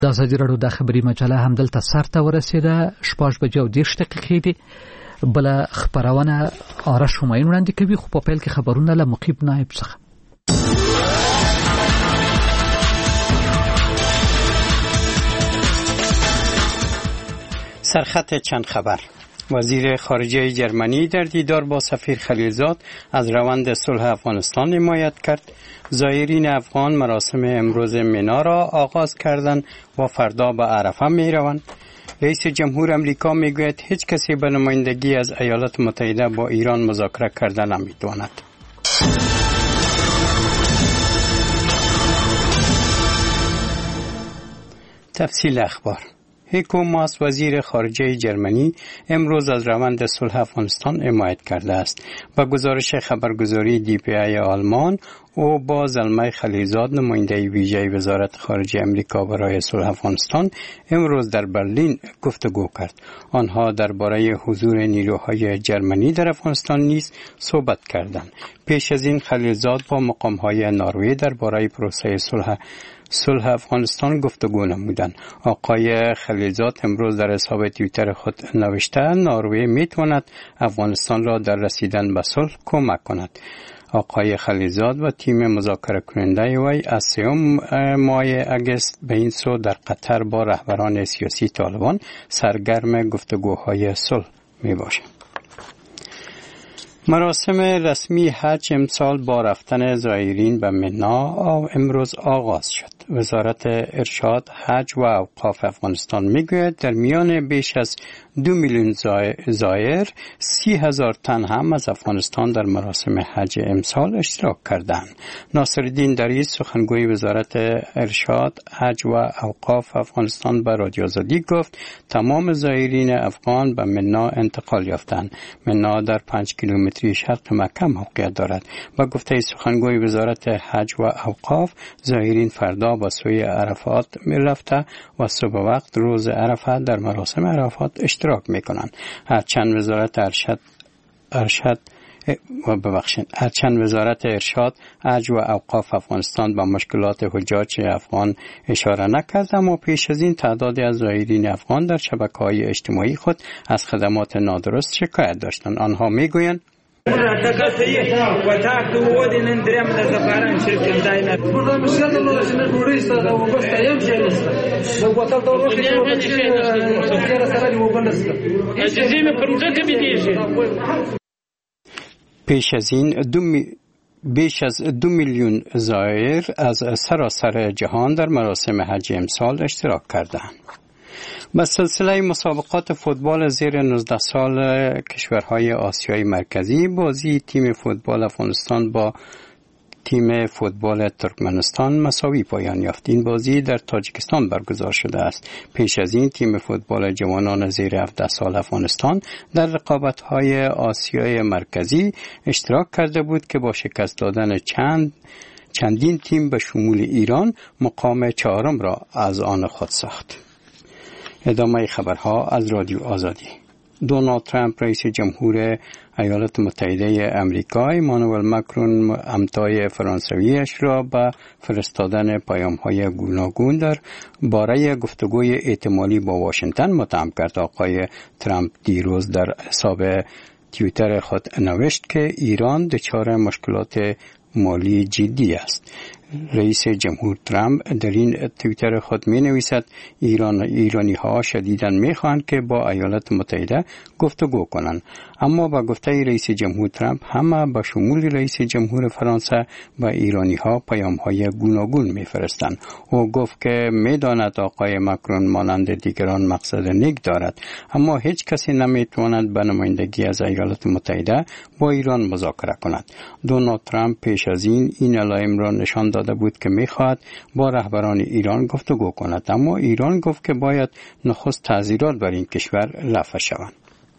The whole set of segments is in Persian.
د ازادي راډیو د خبري مجله هم دلته سرته ورسېده. 6:30 دي. بل خبرونه آرش همایون وړاندې کوي، خو په پیل کې خبرونه له مقیب نایب څخه. سرخط چند خبر. وزیر خارجه جرمنی در دیدار با سفیر خلیلزاد از روند صلح افغانستان حمایت کرد. زائرین افغان مراسم امروز منا را آغاز کردند و فردا به عرفه می روند. رئیس جمهور امریکا می گوید هیچ کسی به نمایندگی از ایالات متحده با ایران مذاکره کردن نمی تواند. تفصیل اخبار. هیکو ماس وزیر خارجه جرمنی امروز از روند صلح افغانستان حمایت کرده است. با گزارش خبرگزاری دی.پی.آی آلمان، او با زلمه خلیلزاد نماینده ویژه وزارت خارجه امریکا برای صلح افغانستان امروز در برلین گفتگو کرد. آنها درباره حضور نیروهای جرمنی در افغانستان نیز صحبت کردند. پیش از این خلیلزاد با مقام‌های نروژ درباره پروسه صلح افغانستان گفتگو نمودند. آقای خلیلزاد امروز در حساب توییتر خود نوشته نروژ میتواند افغانستان را در رسیدن به صلح کمک کند. آقای خلیلزاد و تیم مذاکره کننده وی از 3 ماه اگست به این سو در قطر با رهبران سیاسی طالبان سرگرم گفتگوهای صلح می باشند. مراسم رسمی حج امسال با رفتن زائرین به منا امروز آغاز شد. وزارت ارشاد، حج و اوقاف افغانستان میگوید در میان بیش از 2 میلیون زائر 30,000 تن هم از افغانستان در مراسم حج امسال اشتراک کردند. ناصرالدین دریس سخنگوی وزارت ارشاد، حج و اوقاف افغانستان به رادیو آزادی گفت تمام زائرین افغان به منا انتقال یافتند. منا در 5 کیلومتری شرق مکه موقعیت دارد. با گفته سخنگوی وزارت حج و اوقاف، زائرین فردا با سوی عرفات می رفته و صبح وقت روز عرفه در مراسم عرفات اشتراک می کنند. هرچند وزارت ارشاد، حج و اوقاف افغانستان به مشکلات حجاج افغان اشاره نکرد، اما پیش از این تعدادی از زائرین افغان در شبکه‌های اجتماعی خود از خدمات نادرست شکایت داشتند. آنها میگویند پیش از این بیش از 2 میلیون زائر از سراسر جهان در مراسم حج امسال اشتراک کردند. با سلسله مسابقات فوتبال زیر 19 سال کشورهای آسیای مرکزی، بازی تیم فوتبال افغانستان با تیم فوتبال ترکمنستان مساوی پایان یافت. این بازی در تاجیکستان برگزار شده است. پیش از این تیم فوتبال جوانان زیر 17 سال افغانستان در رقابت‌های آسیای مرکزی اشتراک کرده بود که با شکست دادن چندین تیم به شمول ایران مقام 4 را از آن خود ساخت. ادامه خبرها از رادیو آزادی. دونالد ترامپ رئیس جمهور ایالات متحده آمریکا امانوئل ماکرون همتای فرانسویش را به فرستادن پیام‌های گوناگون در باره گفتگوی احتمالی با واشنگتن متهم کرد. آقای ترامپ دیروز در حساب توییتر خود نوشت که ایران دچار مشکلات مالی جدی است. رئیس جمهور ترامپ در این توییتر خود می نویسد ایرانی ها شدیداً می خواهند که با ایالات متحده گفتگو کنند، اما با گفته رئیس جمهور ترامپ همه به شمول رئیس جمهور فرانسه با ایرانی ها پیام های گوناگون می فرستند. او گفت که می داند آقای ماکرون مانند دیگران مقصد نیک دارد، اما هیچ کسی نمی تواند به نمایندگی از ایالات متحده با ایران مذاکره کند. دونالد ترامپ پیش از این علائم را نشان داده بود که می‌خواهد با رهبران ایران گفتگو کند، اما ایران گفت که باید نخست تعزیرات بر این کشور رفع شوند.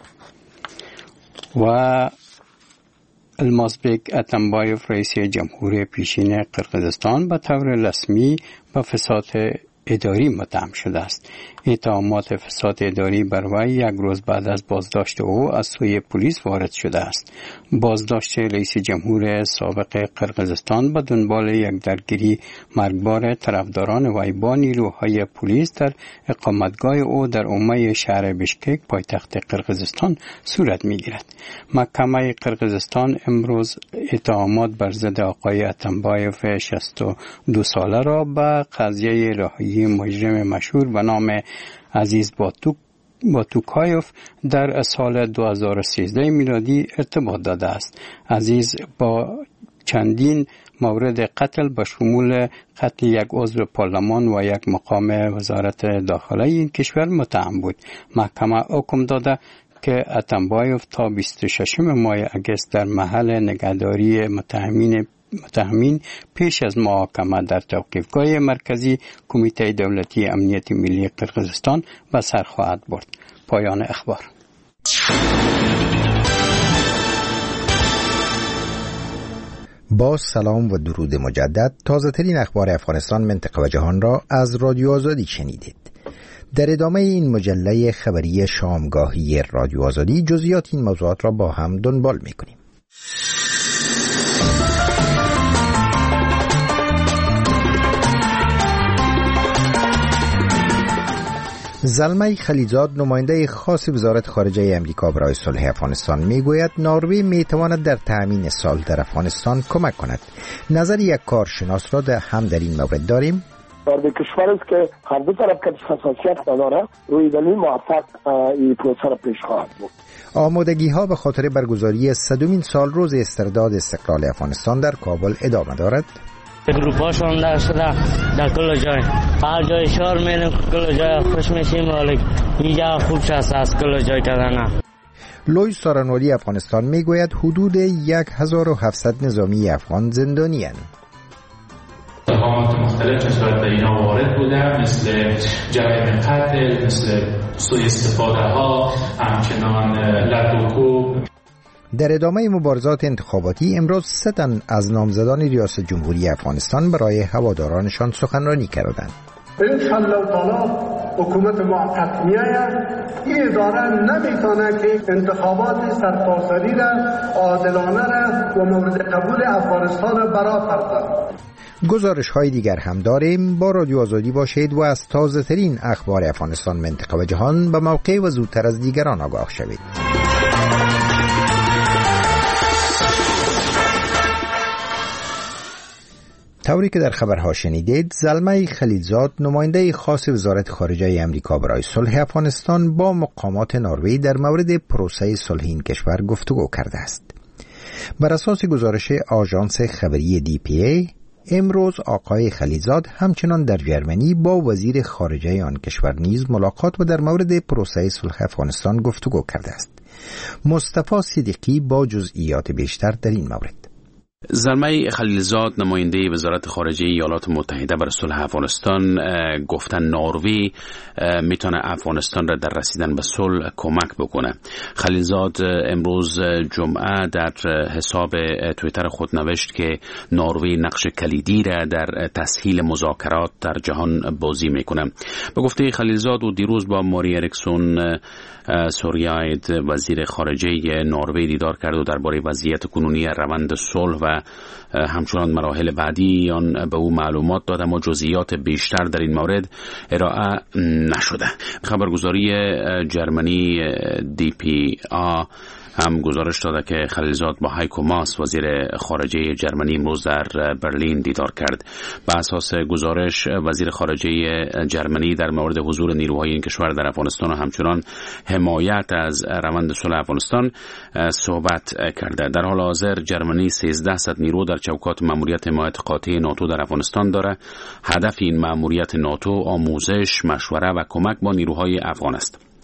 و المازبek اتمبایف رئیس جمهور پیشین قرقیزستان به طور رسمی به فساد اداری متهم شده است. اتهامات فساد اداری بر وی یک روز بعد از بازداشت او از سوی پلیس وارد شده است. بازداشت رئیس جمهور سابق قرقیزستان به دنبال یک درگیری مرگبار طرفداران وی با نیروهای پلیس در اقامتگاه او در عمه شهر بشکک پایتخت قرقیزستان صورت می‌گیرد. محکمه قرقیزستان امروز اتهامات بر ضد آقای اتمبایف 62 ساله را به قضیه رهایی مجرم مشهور به نام عزیز باتوکایف در سال 2013 میلادی ارتباط داده است. عزیز با چندین مورد قتل به شمول قتل یک عضو پارلمان و یک مقام وزارت داخله این کشور متهم بود. محکمه حکم داده که اتمبایف تا 26 ماه اگست در محل نگهداری متهمین پیش از محاکمه در توقیفگاه مرکزی کمیته دولتی امنیت ملی قرقیزستان به سر خواهد برد. پایان اخبار. با سلام و درود مجدد، تازه ترین اخبار افغانستان، منطقه و جهان را از رادیو آزادی شنیدید. در ادامه این مجله خبری شامگاهی رادیو آزادی جزئیات این موضوعات را با هم دنبال می‌کنیم. زلمه خلیزاد، نماینده خاص وزارت خارجه امریکا برای صلح افغانستان، میگوید نروژ میتواند در تأمین صلح در افغانستان کمک کند. نظر یک کارشناس را هم در این مورد داریم. نروژ کشوری است که هر دو طرف که حساسیت نداره روی دلیل موفق این پروسه را پیش خواهد برد. آمادگی ها به خاطر برگزاری 100مین سال روز استرداد استقلال افغانستان در کابل ادامه دارد. گروپ‌ها شونده شده در کل جای، هر جای شهر میریم کل جای خوش میشیم، ولی اینجا خوب شست از کل جای کردن. لوی سارانوری افغانستان میگوید حدود 1700 نظامی افغان زندانی اند. اتهامات مختلف نسبت به اینا وارد بوده، مثل جرائم قتل، مثل سوء استفاده ها، همچنان لدوکو. در ادامه مبارزات انتخاباتی امروز 3 تن از نامزدان ریاست جمهوری افغانستان برای هوادارانشان سخنرانی کردند. انشالله تعالی حکومت موقت میآید، این اداره نمیتونه که انتخابات سرتاسری را عادلانه را و مورد قبول افغانستان را برآورد. گزارش های دیگر هم داریم. با رادیو آزادی باشید و از تازه ترین اخبار افغانستان، منطقه و جهان به موقع و زودتر از دیگران آگاه شوید. طوری که در خبرها شنیدید، زلمه خلیزاد، نماینده خاص وزارت خارجه امریکا برای صلح افغانستان، با مقامات نروژ در مورد پروسه صلح این کشور گفتگو کرده است. بر اساس گزارش آژانس خبری DPA، امروز آقای خلیزاد همچنان در جرمنی با وزیر خارجه آن کشور نیز ملاقات و در مورد پروسه صلح افغانستان گفتگو کرده است. مصطفی صدیقی با جزئیات بیشتر در این مورد. زلمه خلیلزاد، نماینده وزارت خارجه ایالات متحده برای صلح افغانستان، گفتن نروژ میتونه افغانستان را در رسیدن به صلح کمک بکنه. خلیلزاد امروز جمعه در حساب توییتر خود نوشت که نروژ نقش کلیدی را در تسهیل مذاکرات در جهان بازی میکنه. به گفته خلیلزاد، او دیروز با ماری اریکسون سوریاید، وزیر خارجه نروژ، دیدار کرد و درباره وضعیت کنونی روند صلح و همچنان مراحل بعدی آن به او معلومات داد، اما جزئیات بیشتر در این مورد ارائه نشده. خبرگزاری جرمنی DPA هم گزارش داده که خلیلزاد با هایکو ماس، وزیر خارجه جرمنی، امروز در برلین دیدار کرد. به اساس گزارش، وزیر خارجه جرمنی در مورد حضور نیروهای این کشور در افغانستان و همچنان حمایت از روند صلح افغانستان صحبت کرده. در حال حاضر جرمنی 1300 نیرو در چوکات ماموریت حمایت قاطع ناتو در افغانستان داره. هدف این ماموریت ناتو آموزش، مشوره و کمک با نیروهای افغان است.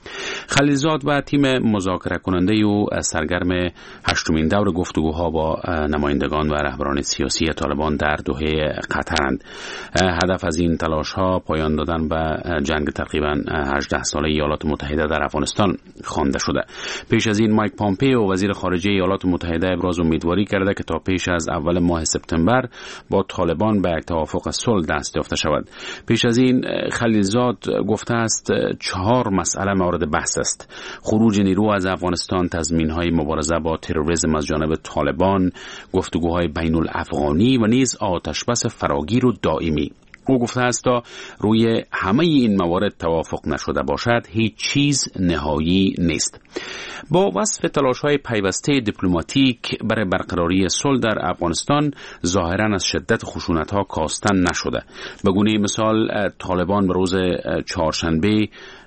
خلیلزاد و تیم مذاکره کننده او سرگرم 8مین دور گفتگوها با نمایندگان و رهبران سیاسی طالبان در دوحه قطرند. هدف از این تلاش‌ها پایان دادن به جنگ تقریباً 18 ساله ایالات متحده در افغانستان خوانده شده. پیش از این مایک پامپئو وزیر خارجه ایالات متحده ابراز امیدواری کرده که تا پیش از اول ماه سپتامبر با طالبان به یک توافق صلح دست یافته شود. پیش از این خلیلزاد گفته است 4 مسئله مورد بحث است: خروج نیرو از افغانستان، تضمین‌های مبارزه با تروریسم از جانب طالبان، گفتگوهای بین الافغانی و نیز آتشبس فراگیر و دائمی. او گفته است تا روی همه این موارد توافق نشده باشد هیچ چیز نهایی نیست. با وصف تلاش‌های پیوسته دیپلماتیک برای برقراری صلح در افغانستان ظاهراً از شدت خشونت‌ها کاستن نشده. به گونه مثال طالبان به روز چهارشنبه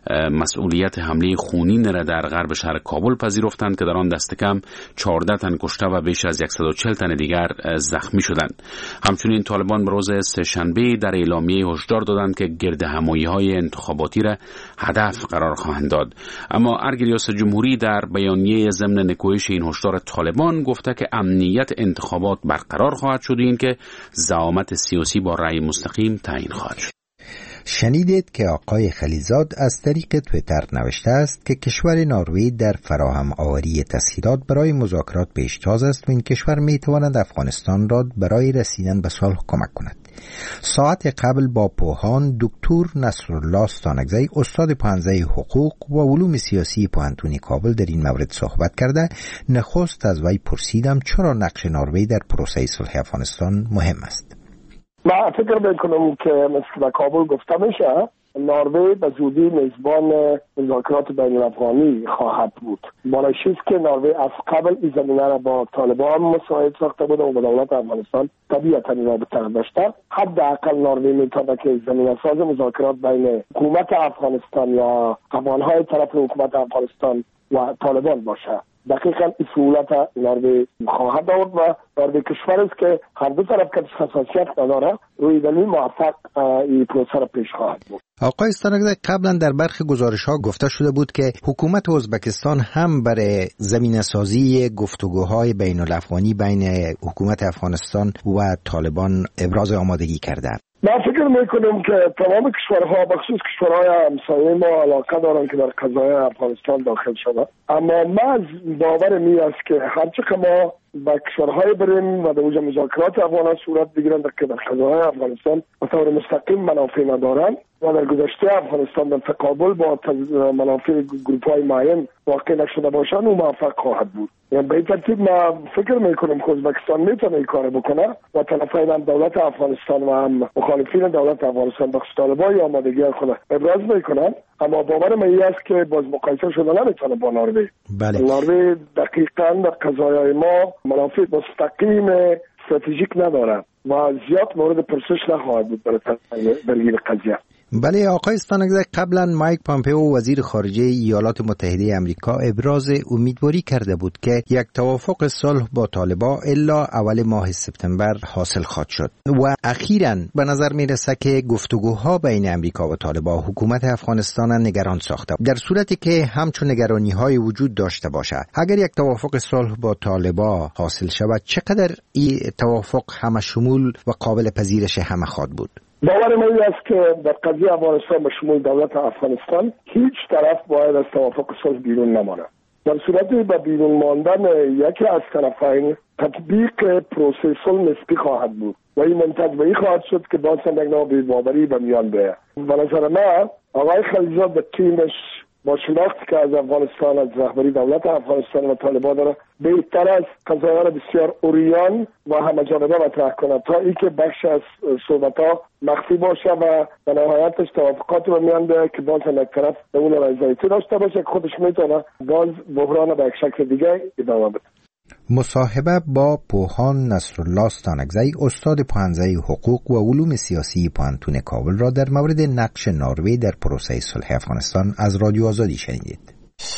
مسئولیت حمله خونین را در غرب شهر کابل پذیرفتند که در آن دست کم 14 تن کشته و بیش از 140 تن دیگر زخمی شدند. همچنین طالبان به روز سه‌شنبه در اعلامیه هشدار دادند که گردهمایی‌های انتخاباتی را هدف قرار خواهند داد. اما ارگ ریاست جمهوری در بیانیه ضمن نکوهش این هشدار طالبان گفته که امنیت انتخابات برقرار خواهد شد و اینکه زعامت سیاسی با رأی مستقیم تعیین خواهد شد. شنیدید که آقای خلیلزاد از طریق تویتر نوشته است که کشور نروژ در فراهم آوری تسهیلات برای مذاکرات پیشتاز است و این کشور می تواند افغانستان را برای رسیدن به صلح کمک کند. ساعت قبل با پوهان دکتر نصرالله ستانکزی استاد پانزه حقوق و علوم سیاسی پوهنتون کابل در این مورد صحبت کرده. نخست از وی پرسیدم چرا نقش نروژ در پروسه صلح افغانستان مهم است. من فکر میکنم که مثل در کابل گفته میشه نروژ به زودی میزبان مذاکرات بین الافغانی خواهد بود. برایش که نروژ از قبل این زمینه را با طالبان مساعد ساخته بود و با دولت افغانستان طبیعتا رابطه داشته. حداقل نروژ میتونه که زمینه ساز مذاکرات بین حکومت افغانستان یا افغانهای طرف حکومت افغانستان و طالبان باشه. دقیقاً این سهولت نروژ خواهد آورد و نروژ کشور است که هر دو طرف که حساسیت نداره روی دلیل موفق این پروسه را پیش خواهد بود. آقای ستانکزی قبلا در برخی گزارش‌ها گفته شده بود که حکومت ازبکستان هم برای زمینه‌سازی گفتگوهای بین الافغانی بین حکومت افغانستان و طالبان ابراز آمادگی کرده. من فکر میکنم که تمام کشورها بخصوص کشورهای همسایه ما علاقه دارن که در قضای افغانستان داخل شده، اما من باور می است که هرچه که ما با کشورهای بریم و در اوج مذاکرات افغانان صورت بگیرند که در قضای افغانستان به طور مستقیم منافع ندارند و در گذشته افغانستان در تقابل با منافع گروپ‌های معین واقع نشده باشند و موفق خواهد بود. یعنی به این ترتیب من فکر میکنم که ازبکستان میتونه این کار بکنه و طرفین هم دولت افغانستان و هم مخالفین دولت افغانستان بخش طالبان آمادگی خود ابراز میکنن، اما باور من این است که باز مقایسه شده نمیتونه با نروژ. بله. نروژ دقیقاً در قضایای ما منافع مستقیم استراتژیک نداره و زیاد مورد پرسش نخواهد بود برای این قضیه. بله آقای ستانکزی قبلا مایک پامپئو وزیر خارجه ایالات متحده آمریکا ابراز امیدواری کرده بود که یک توافق صلح با طالبان الا اول ماه سپتامبر حاصل خواهد شد و اخیراً به نظر میرسه که گفتگوها بین آمریکا و طالبان حکومت افغانستان نگران ساخته. در صورتی که همچون نگرانی‌های وجود داشته باشد، اگر یک توافق صلح با طالبان حاصل شود چقدر این توافق همه شمول و قابل پذیرش همه خواهد بود؟ باور من است که در قضیه افغانستان به شمول دولت افغانستان هیچ طرف باید از توافق صلح بیرون نماند. در صورتی به بیرون ماندن یکی از طرفین تطبیق پروسه صلح نسبی خواهد بود و این منتج به این خواهد شد که باز هم یک نوع بی‌باوری به میان بیاید. به نظر من آقای خلیلزاد به تیمش با شناختی که از افغانستان از رهبری دولت افغانستان و طالبان داره بهتر از قضایا را بسیار عریان و همه جانبه مطرح کند تا اینکه بخش از صحبت‌ها مخفی باشه و به نهایتش توافقات رو میان بیاره که باز هم یک طرف به اون رضایتی داشته باشه که خودش میتونه باز بحران به یک شکل دیگه ادامه بده. مصاحبه با پوهان نصرالله ستانکزی استاد پانزه حقوق و علوم سیاسی پوهنتون کابل را در مورد نقش نروژ در پروسه صلح افغانستان از رادیو آزادی شنیدید.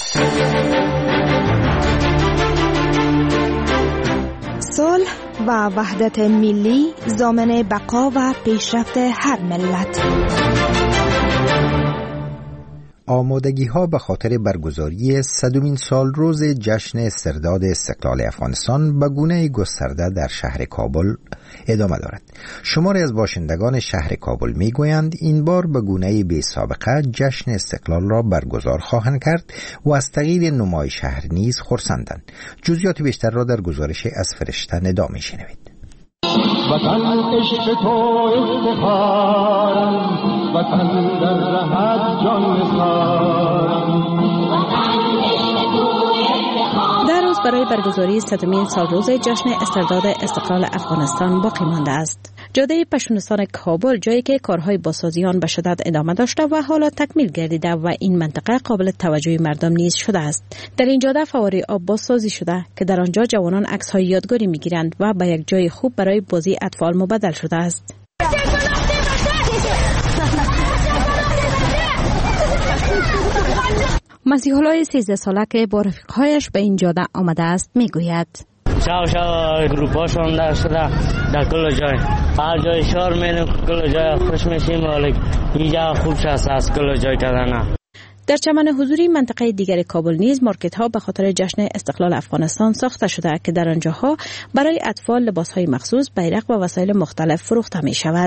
صلح و وحدت ملی ضامن بقا و پیشرفت هر ملت. آمادگی ها به خاطر برگزاری 100مین سالروز جشن استرداد استقلال افغانستان به گونه گسترده در شهر کابل ادامه دارد. شماری از باشندگان شهر کابل می گویند این بار به گونه بی سابقه جشن استقلال را برگزار خواهند کرد و از تغییر نمای شهر نیز خرسندند. جزئیات بیشتر را در گزارش از فرشته ندا می شنوید. وطن عشق تو افتخارم، وطن در رهت جان نثارم. در روز برای برگزاری 100مین سالروز جشن استرداد استقلال افغانستان باقی مانده است. جاده پشتونستان کابل جایی که کارهای بازسازی آن به شدت ادامه داشته و حالا تکمیل گردیده و این منطقه قابل توجه مردم نیز شده است. در این جاده فواره آب بازسازی شده که در آنجا جوانان عکس‌های یادگاری می‌گیرند و به یک جای خوب برای بازی اطفال مبدل شده است. مسیح الله 13 ساله که با رفیق‌هایش به این جاده آمده است میگوید: شاو گروپاشون در شده در کل جای، هر جای شهر میریم کل جای خوش میشیم، ولی اینجا خوب شست از کل جای کردن. در چمن حضوری منطقه دیگر کابل نیز مارکت ها به خاطر جشن استقلال افغانستان ساخته شده که در آنجاها برای اطفال لباس های مخصوص، بیرق و وسایل مختلف فروخته می شود.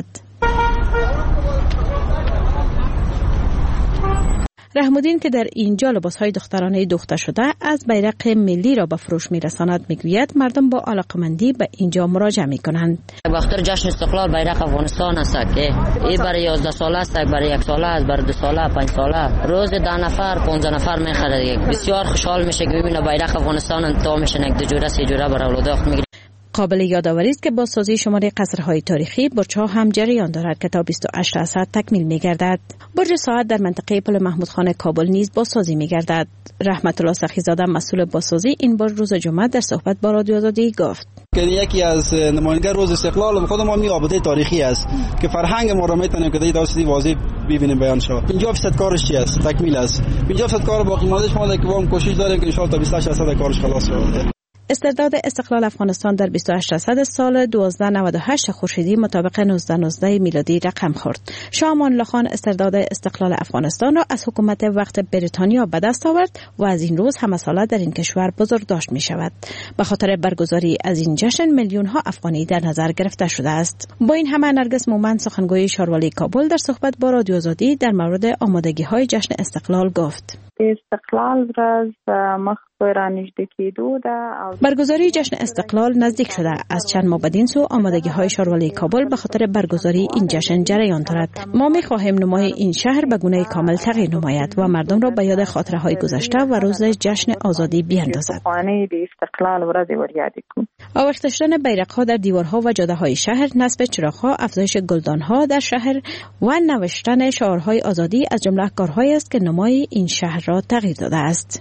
رحم‌الدین که در اینجا لباس‌های دخترانه دوخته شده از بیرق ملی را به فروش می‌رساند می‌گوید مردم با علاقه‌مندی به اینجا مراجعه می‌کنند. وقتی جشن استقلال بیرق افغانستان است که این برای 11 ساله است، برای 1 ساله است، برای 2 ساله، 5 ساله، روز 10 نفر 15 نفر می‌خرید. بسیار خوشحال میشه که ببینه بیرق افغانستان انتخاب میشه، یک دو جوره سه جوره برای اولاد می‌گیره. قابل یادآوری است که بازسازی شماره قصرهای تاریخی برج‌ها هم جریان دارد که تا 28 اسد تکمیل می‌گردد. برج ساعت در منطقه پل محمود خان کابل نیز بازسازی می‌گردد. رحمت الله سخی‌زاده مسئول بازسازی این برج روز جمعه در صحبت با رادیو آزادی گفت که یکی از نمایندگان روز استقلال خود ما میابطه تاریخی است که فرهنگ ما را میتونیم که داستی واضح ببینیم بیان شد. 50% کارش چی است؟ تکمیل است. 50% کار باقی مانده شما که ما کوشش داریم که ان شاء الله تا 28% کارش خلاص شه. استرداد استقلال افغانستان در 28 اسد سال 1298 خورشیدی مطابق 1919 میلادی رقم خورد. شاه امان الله خان استرداد استقلال افغانستان را از حکومت وقت بریتانیا به دست آورد و از این روز همه ساله در این کشور بزرگ داشت می شود. به خاطر برگزاری از این جشن میلیون ها افغانی در نظر گرفته شده است. با این همه نرگس مومند سخنگوی شاروالی کابل در صحبت با رادیو آزادی در مورد آمادگی های جشن استقلال گفت: استقلال ورځ مخ را نږدې کېدو ده. برگزاری جشن استقلال نزدیک شده. از چند ماه بدین سو آمادگی های شاروالی کابل به خاطر برگزاری این جشن جریان دارد. ما می خواهیم نمای این شهر به گونه کامل تغییر نماید و مردم را به یاد خاطره های گذشته و روز جشن آزادی بیاندازد. آویخته شدن بیرق ها در دیوارها و جاده های شهر، نصب چراغ ها، افزایش گلدان ها در شهر و نوشتن شعارهای آزادی از جمله کارهایی است که نمای این شهر را تغییر داده است.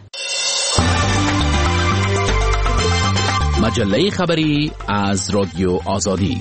مجله خبری از رادیو آزادی.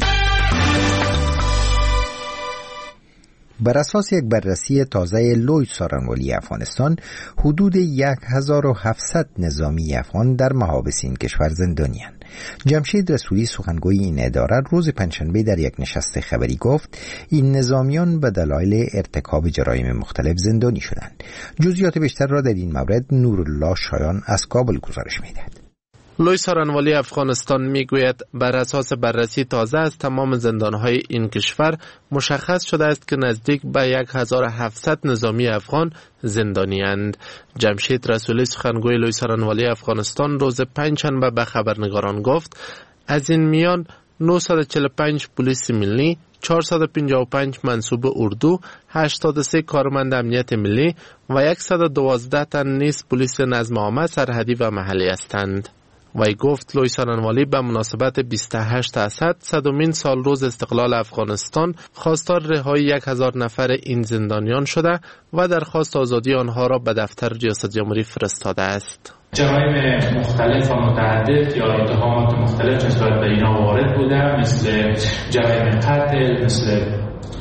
بر اساس یک بررسی تازه لوی سارنوالی افغانستان، حدود 1700 نظامی افغان در محابس این کشور زندانی‌اند. جمشید رسولی سخنگوی این اداره روز پنجشنبه در یک نشست خبری گفت این نظامیان به دلایل ارتکاب جرایم مختلف زندانی شدند. جزئیات بیشتر را در این مورد نورالله شایان از کابل گزارش می‌دهد. لوی سارنوالی افغانستان میگوید بر اساس بررسی تازه از تمام زندانهای این کشور مشخص شده است که نزدیک به 1700 نظامی افغان زندانی‌اند. جمشید رسولی سخنگوی لوی سارنوالی افغانستان روز پنجشنبه به خبرنگاران گفت از این میان 945 پلیس ملی، 455 منصوب اردو، 83 کارمند امنیت ملی و 112 تن نیز پلیس نظم عامه سرحدی و محلی هستند. وی گفت لوی سارنوالی به مناسبت 28 اسد 100مین سالروز استقلال افغانستان خواستار رهایی 1000 نفر این زندانیان شده و درخواست آزادی آنها را به دفتر ریاست جمهوری فرستاده است. جرایم مختلف و متعدد یا اتهامات مختلف نسبت به اینا وارد بوده، مثل جرایم قتل، مثل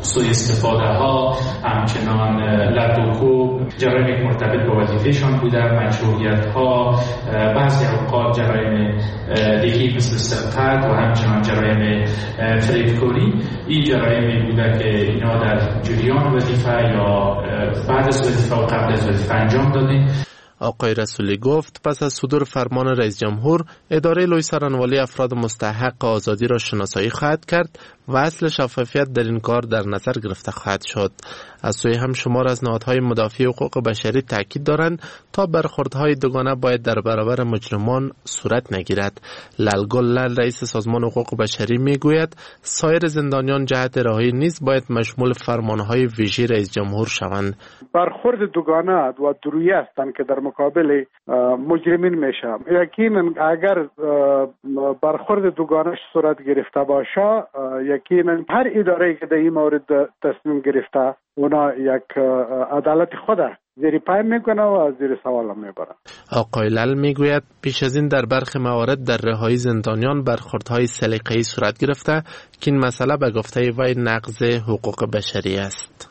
سوء استفاده ها، همچنان لدوکو، جرایم مرتبط با وظیفهشان بوده، مجروحیت ها، بعضی اوقات جرایم دیگه مثل سرقت و همچنان جرایم فریبکاری. این جرایمی بوده که اینا در جریان وظیفه یا بعد از وظیفه و قبل از وظیفه انجام دادیم. آقای رسولی گفت پس از صدور فرمان رئیس جمهور، اداره لوی سرانوالی افراد مستحق آزادی را شناسایی خواهد کرد و اصل شفافیت در این کار در نظر گرفته خواهد شد. از سوی هم شمار از نهادهای مدافع حقوق بشری تاکید دارند تا برخوردهای دوگانه باید در برابر مجرمان صورت نگیرد. لالگل لال رئیس سازمان حقوق بشری میگوید سایر زندانیان جهت رهایی نیز باید مشمول فرمانهای ویژه رئیس جمهور شوند. برخورد دوگانه و درویی هستند که در مقابل مجرمین میشه. یقینا اگر برخورد دوگانه صورت گرفته باشه، یقینا هر اداره‌ای که در این مورد تصمیم گرفته اونا یک عدالت خود زیر پای میکنه و از زیر سوال میبره. آقای لال میگوید پیش از این در برخی موارد در رهایی زندانیان برخوردهای سلیقه‌ای صورت گرفته که این مسئله به گفته وی نقض حقوق بشری است.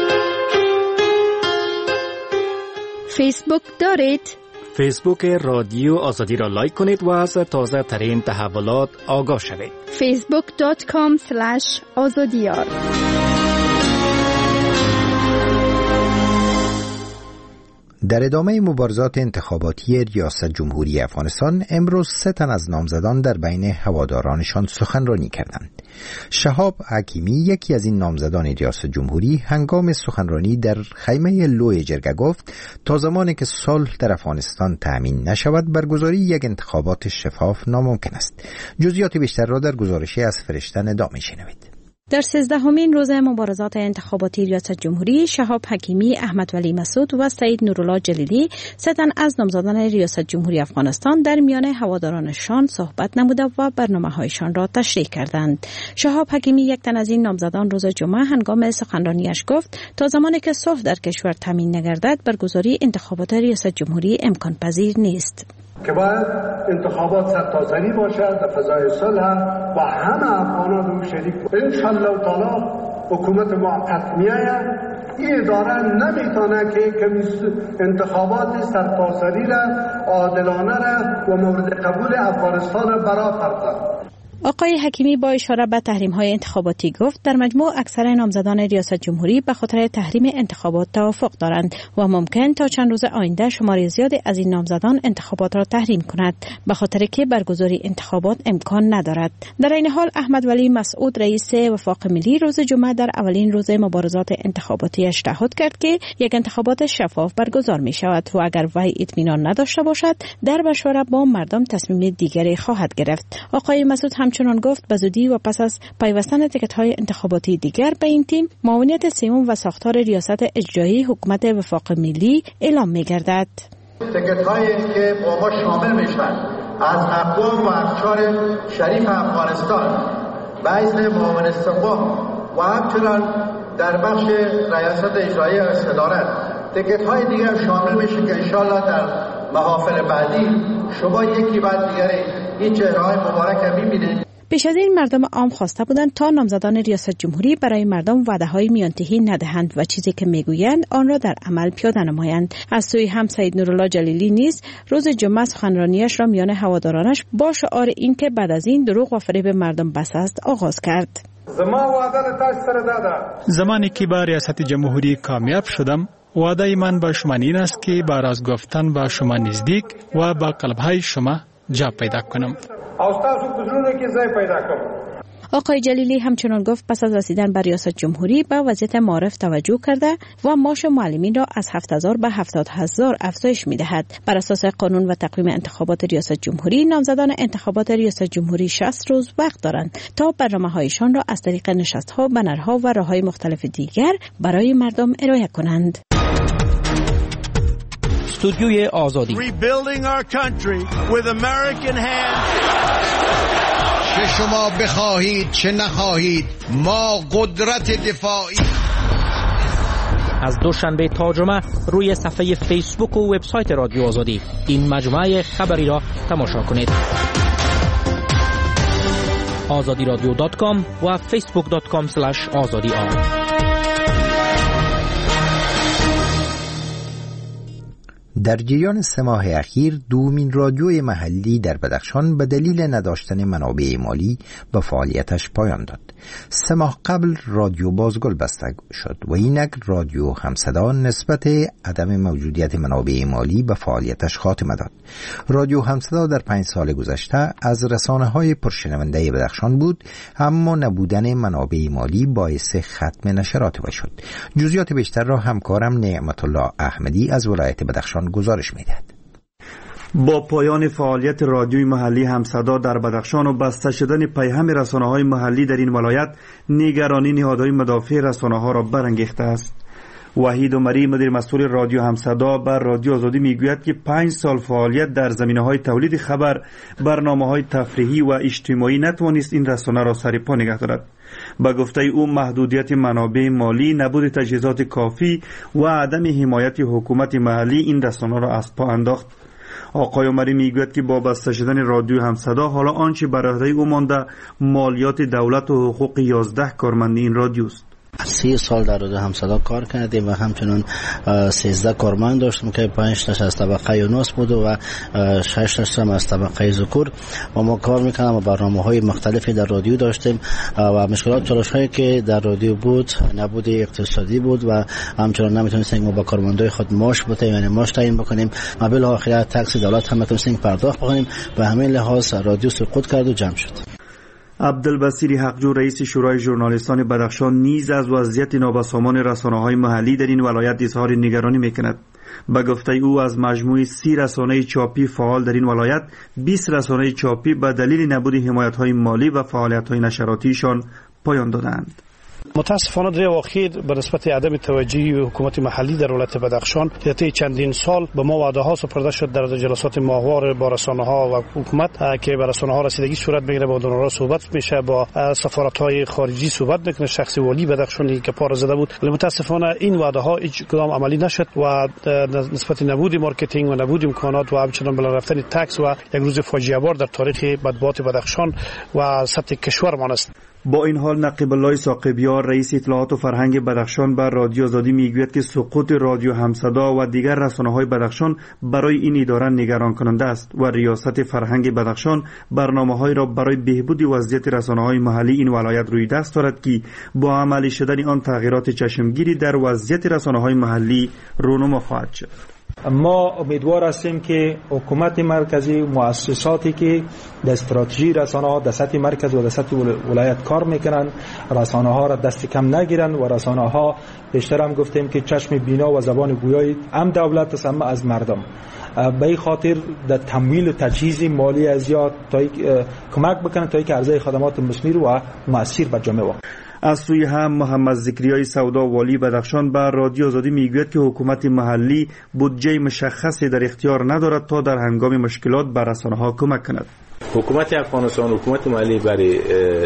فیسبوک دارید؟ فیسبوک رادیو آزادی را لایک کنید و از تازه ترین تحولات آگاه شوید. facebook.com/azadiyar. در ادامه مبارزات انتخاباتی ریاست جمهوری افغانستان امروز 3 تن از نامزدان در بین هوادارانشان سخنرانی کردند. شهاب حکیمی یکی از این نامزدان ریاست جمهوری هنگام سخنرانی در خیمه لوی جرگه گفت تا زمانی که صلح در افغانستان تأمین نشود برگزاری یک انتخابات شفاف ناممکن است. جزئیات بیشتر را در گزارشی از فرشته ندا می‌شنوید. در 13مین روز مبارزات انتخاباتی ریاست جمهوری، شهاب حکیمی، احمد ولی مسعود و سید نورالله جلیلی 3 تن از نامزدان ریاست جمهوری افغانستان در میان هوادارانشان صحبت نموده و برنامه‌هایشان را تشریح کردند. شهاب حکیمی یک تن از این نامزدان روز جمعه هنگام سخنرانیش گفت تا زمانی که صلح در کشور تامین نگردد برگزاری انتخابات ریاست جمهوری امکان پذیر نیست. که باید انتخابات سرتاسری باشد در فضای صلح و همه افغانان رو شریک کنند. انشالله تعالی حکومت موقت میآید. این اداره نمیتونه که انتخابات سرتاسری را عادلانه را و مورد قبول افغانستان را برآورد. آقای حکیمی با اشاره به تحریم‌های انتخاباتی گفت در مجموع اکثر نامزدان ریاست جمهوری به خاطر تحریم انتخابات توافق دارند و ممکن تا چند روز آینده شمار زیادی از این نامزدان انتخابات را تحریم کند به خاطر که برگزاری انتخابات امکان ندارد. در این حال احمد ولی مسعود رئیس وفاق ملی روز جمعه در اولین روز مبارزات انتخاباتیش تعهد کرد که یک انتخابات شفاف برگزار می شود و اگر وی اطمینان نداشته باشد در مشوره با مردم تصمیم دیگری خواهد گرفت. آقای مسعود همچنان گفت به زودی و پس از پیوستن تکت‌های انتخاباتی دیگر به این تیم معاونیت سوم و ساختار ریاست اجرایی حکومت وفاق ملی اعلام می‌گردد. تکت‌هایی که با ما شامل میشن از اقوام و اقشار شریف افغانستان بعض معاون سوم و همچنان در بخش ریاست اجرایی و صدارت تکت‌های دیگر شامل میشه که انشالله در محافل بعدی شما یکی بعد دیگری این چهره‌های مبارک می‌بینید. پیش از این مردم عام خواسته بودند تا نامزدان ریاست جمهوری برای مردم وعده‌های میانتهی ندهند و چیزی که میگویند آن را در عمل پیاده نمایند. از سوی هم سید نورالله جلیلی نیز روز جمعه سخنرانیش را میان هوادارانش با شعار این که بعد از این دروغ و فریب مردم بس است آغاز کرد. زمانی که با ریاست جمهوری کامیاب شدم وعده من به شما این است که با راز گفتن با شما نزدیک و با قلب‌های شما جا پیدا کنم. آقای جلیلی همچنان گفت پس از رسیدن به ریاست جمهوری به وضعیت معارف توجه کرده و معاش معلمین را از 7,000 به 70,000 افزایش می‌دهد. بر اساس قانون و تقویم انتخابات ریاست جمهوری نامزدان انتخابات ریاست جمهوری 60 روز وقت دارند تا برنامه‌هایشان را از طریق نشست‌ها، بنرها و راه‌های مختلف دیگر برای مردم ارائه کنند. استودیوی آزادی چه شما بخواهید چه نخواهید ما قدرت دفاعی. از دوشنبه تا جمعه روی صفحه فیسبوک و وبسایت رادیو آزادی این مجموعه خبری را تماشا کنید. azadiradyo.com و facebook.com/azadi در جریان 3 ماه اخیر دومین رادیوی محلی در بدخشان به دلیل نداشتن منابع مالی به فعالیتش پایان داد. 3 ماه قبل رادیو بازگل بسته شد و اینک رادیو همصدا نسبت عدم موجودیت منابع مالی به فعالیتش خاتمه داد. رادیو همصدا در 5 سال گذشته از رسانه‌های پرشنونده بدخشان بود، اما نبودن منابع مالی باعث ختم نشرات او شد. جزئیات بیشتر را همکارم نعمت الله احمدی از ولایت بدخشان گزارش می‌دهد. با پایان فعالیت رادیوی محلی همصدا در بدخشان و بسته شدن پیهم رسانه‌های محلی در این ولایت، نگرانی نهادهای مدافع رسانه‌ها را برانگیخته است. وحید عمری مدیر مسئول رادیو همصدا بر رادیو آزادی میگوید که 5 سال فعالیت در زمینه‌های تولید خبر، برنامه‌های تفریحی و اجتماعی نتوانست این رسانه را سر پا نگه دارد. با گفته او محدودیت منابع مالی، نبود تجهیزات کافی و عدم حمایت حکومت محلی این رسانه را از پا انداخت. آقای عمری میگوید که با بسته شدن رادیو همصدا حالا آنچه بر عهده او مانده مالیات دولت و حقوق 11 کارمند این رادیوست. 30 سال در رادیو همصدا کار کردیم و همچنان 13 کارمند داشتیم که 5 تاش از طبقه یونس بود و 6 تاش از طبقه ذکور و ما کار میکردیم و برنامه‌های مختلفی در رادیو داشتیم و مشکلات چالش‌هایی که در رادیو بود نبود اقتصادی بود و همچنان نمیتونستیم ما با کارمندای خود معاش بدیم، یعنی معاش تعیین بکنیم، ما بالاخره تکس دولت هم نتونستیم پرداخت بکنیم و همین لحاظ رادیو سقوط کرد و جمع شد. عبدالبصیر حقجو رئیس شورای ژورنالیستان بدخشان نیز از وضعیت نابسامان رسانه‌های محلی در این ولایت اظهار نگرانی می‌کند. به گفته او از مجموع 30 رسانه چاپی فعال در این ولایت 20 رسانه چاپی به دلیل نبود حمایت‌های مالی و فعالیت‌های نشراتیشان پایان دادند. متاسفانه در واقع به نسبت عدم توجهی حکومت محلی در ولایت بدخشان طی چندین سال به ما وعده ها سپرده شد در جلسات ماهوار با رسانه ها و حکومت که به رسانه ها رسیدگی صورت میگیره، با دونورها صحبت میشه، با سفارت های خارجی صحبت میکنه. شخص ولی بدخشانی که پار زده بود، ولی متاسفانه این وعده ها هیچ کدام عملی نشد و نسبت نبود مارکتینگ و نبود امکانات و همچنان بالا رفتن تکس و یک روز فاجعه بار در تاریخ مطبوعات بدخشان و سطح کشور مانست. با این حال نقیب الله ثاقبیار رئیس اطلاعات و فرهنگ بدخشان بر رادیو آزادی میگوید که سقوط رادیو همصدا و دیگر رسانه‌های بدخشان برای این اداره نگران کننده است و ریاست فرهنگ بدخشان برنامه‌هایی را برای بهبود وضعیت رسانه‌های محلی این ولایت روی دست دارد که با عملی شدن آن تغییرات چشمگیری در وضعیت رسانه‌های محلی رونما خواهد شد. ما امیدوار هستیم که حکومت مرکزی، مؤسساتی که در استراتژی رسانه ها در سطح مرکز و در سطح ولایت کار میکنن، رسانه ها را دست کم نگیرن و رسانه ها بیشتر هم گفتیم که چشم بینا و زبان گویای هم دولت است هم از مردم. به این خاطر در تمویل و تجهیز مالی زیاد تا کمک بکنن تا اینکه عرضه خدمات مثمر و مؤثر به جامعه واقع. از سوی هم محمد ذکریای سودا والی بدخشان بر رادیو آزادی میگوید که حکومت محلی بودجه مشخصی در اختیار ندارد تا در هنگام مشکلات بر رسانه‌ها کمک کند. حکومت افغانستان، حکومت محلی برای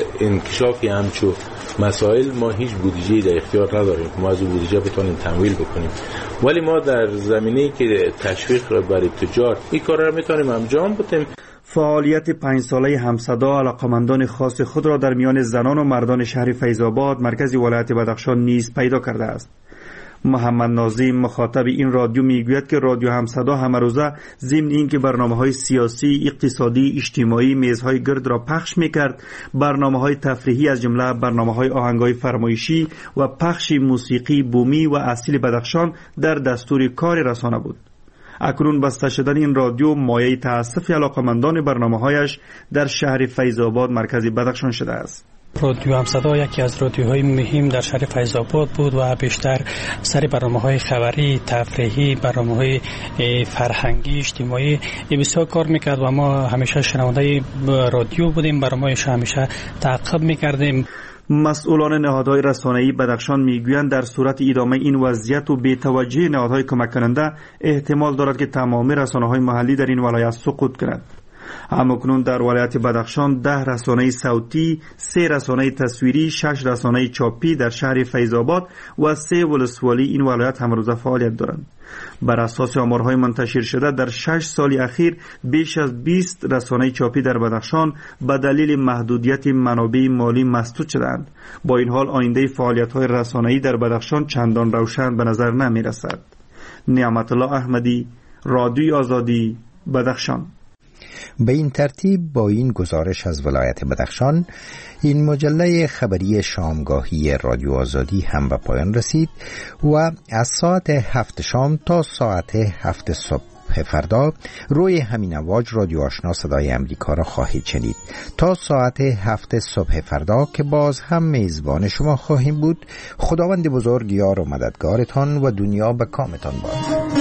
انکشاف همچو مسائل ما هیچ بودجه‌ای در اختیار نداریم که ما از بودجه بتونیم تمویل بکنیم، ولی ما در زمینه‌ای که تشویق برای تجار این کارا رو میتونیم انجام بدیم. فعالیت 5 ساله همصدا علاقمندان خاص خود را در میان زنان و مردان شهر فیض‌آباد مرکز ولایت بدخشان نیز پیدا کرده است. محمد ناظم مخاطب این رادیو میگوید که رادیو همصدا همه روزه ضمن اینکه برنامه‌های سیاسی، اقتصادی، اجتماعی، میزهای گرد را پخش میکرد، برنامه‌های تفریحی از جمله برنامه‌های آهنگ‌های فرمایشی و پخش موسیقی بومی و اصیل بدخشان در دستور کار رسانه بود. اکنون بسته شدن این رادیو مایه تأسف علاقمندان برنامه‌هایش در شهر فیض‌آباد مرکز بدخشان شده است. رادیو همصدا یکی از رادیوهای مهم در شهر فیض‌آباد بود و بیشتر سر برنامه‌های خبری، تفریحی، برنامه‌های فرهنگی، اجتماعی بسیار کار میکرد و ما همیشه شنونده رادیو بودیم، برنامه‌اش همیشه تعقیب میکردیم. مسئولان نهادهای رسانه‌ای بدخشان میگویند در صورت ادامه این وضعیت و بی‌توجهی نهادهای کمک کننده احتمال دارد که تمام رسانه‌های محلی در این ولایت سقوط کند. همکنون در ولایت بدخشان 10 رسانه صوتی، 3 رسانه تصویری، 6 رسانه چاپی در شهر فیض‌آباد و 3 ولسوالی این ولایت همروزه فعالیت دارند. بر اساس آمارهای منتشر شده در 6 سال اخیر بیش از 20 رسانه چاپی در بدخشان به دلیل محدودیت منابع مالی مسدود شدند. با این حال آینده فعالیت‌های رسانه‌ای در بدخشان چندان روشن به نظر نمی‌رسد. نعمت الله احمدی، رادیوی آزادی بدخشان. به این ترتیب با این گزارش از ولایت بدخشان این مجله خبری شامگاهی رادیو آزادی هم به پایان رسید و از ساعت 7 شام تا ساعت 7 صبح فردا روی همین امواج رادیو آشنا صدای امریکا را خواهید شنید. تا ساعت 7 صبح فردا که باز هم میزبان شما خواهیم بود. خداوند بزرگ یار و مددگارتان و دنیا به کامتان باد.